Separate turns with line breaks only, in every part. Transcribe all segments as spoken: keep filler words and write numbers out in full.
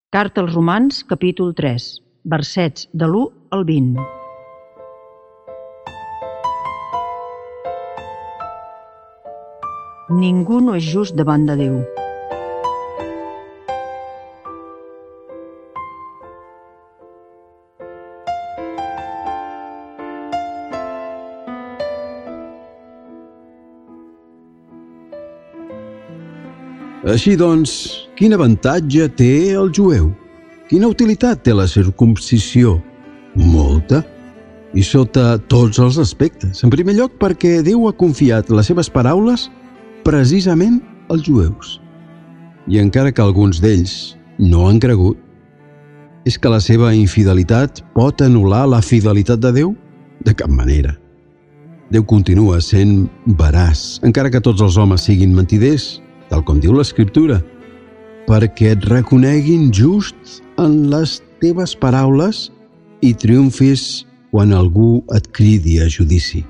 Carta als Romans, capítol tres, versets de l'u al vint. Ningú no és just davant de Déu.
Així doncs, quin avantatge té el jueu? Quina utilitat té la circumcisió? Molta, i sota tots els aspectes. En primer lloc, perquè Déu ha confiat les seves paraules precisament als jueus. I encara que alguns d'ells no han cregut, és que la seva infidelitat pot anul·lar la fidelitat de Déu? De cap manera. Déu continua sent veraç, encara que tots els homes siguin mentiders, tal com diu l'Escriptura, perquè et reconeguin just en les teves paraules i triomfis quan algú et cridi a judici.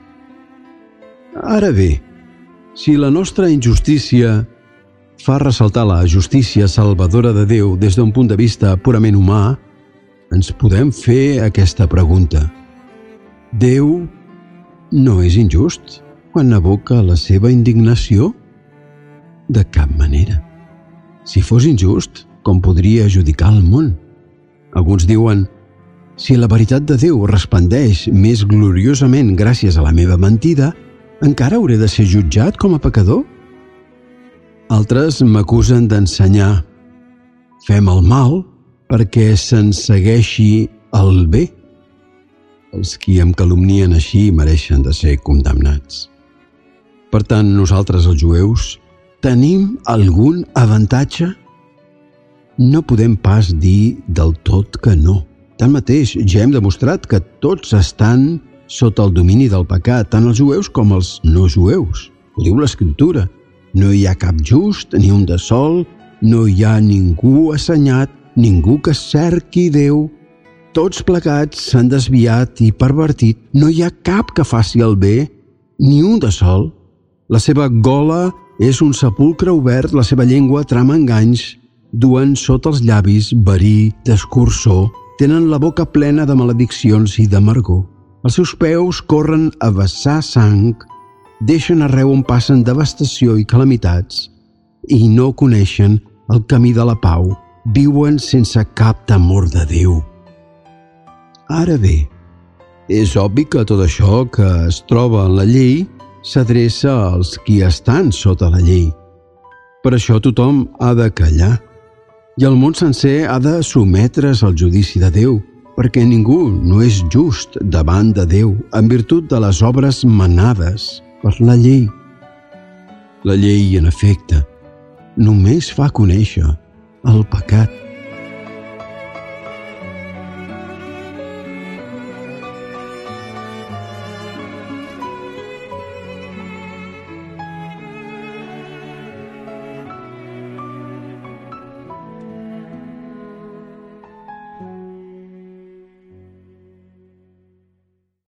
Ara bé, si la nostra injustícia fa ressaltar la justícia salvadora de Déu des d'un punt de vista purament humà, ens podem fer aquesta pregunta. Déu no és injust quan evoca la seva indignació? De cap manera. Si fos injust, com podria adjudicar el món? Alguns diuen, si la veritat de Déu resplendeix més gloriosament gràcies a la meva mentida, encara hauré de ser jutjat com a pecador? Altres m'acusen d'ensenyar, fem el mal perquè se'n segueixi el bé. Els qui em calumnien així mereixen de ser condemnats. Per tant, nosaltres els jueus tenim algun avantatge? No podem pas dir del tot que no. Tanmateix, ja hem demostrat que tots estan sota el domini del pecat, tant els jueus com els no jueus. Ho diu l'Escriptura. No hi ha cap just, ni un de sol, no hi ha ningú assenyat, ningú que cerqui Déu. Tots plegats s'han desviat i pervertit. No hi ha cap que faci el bé, ni un de sol. La seva gola és un sepulcre obert, la seva llengua trama enganys, duen sota els llavis verí d'escurçó, tenen la boca plena de malediccions i d'amargor. Els seus peus corren a vessar sang, deixen arreu on passen devastació i calamitats, i no coneixen el camí de la pau, viuen sense cap temor de Déu. Ara bé, és obvi que tot això que es troba en la llei s'adreça als qui estan sota la llei. Per això tothom ha de callar, i el món sencer ha de sotmetre's al judici de Déu, perquè ningú no és just davant de Déu en virtut de les obres manades per la llei. La llei, en efecte, només fa conèixer el pecat.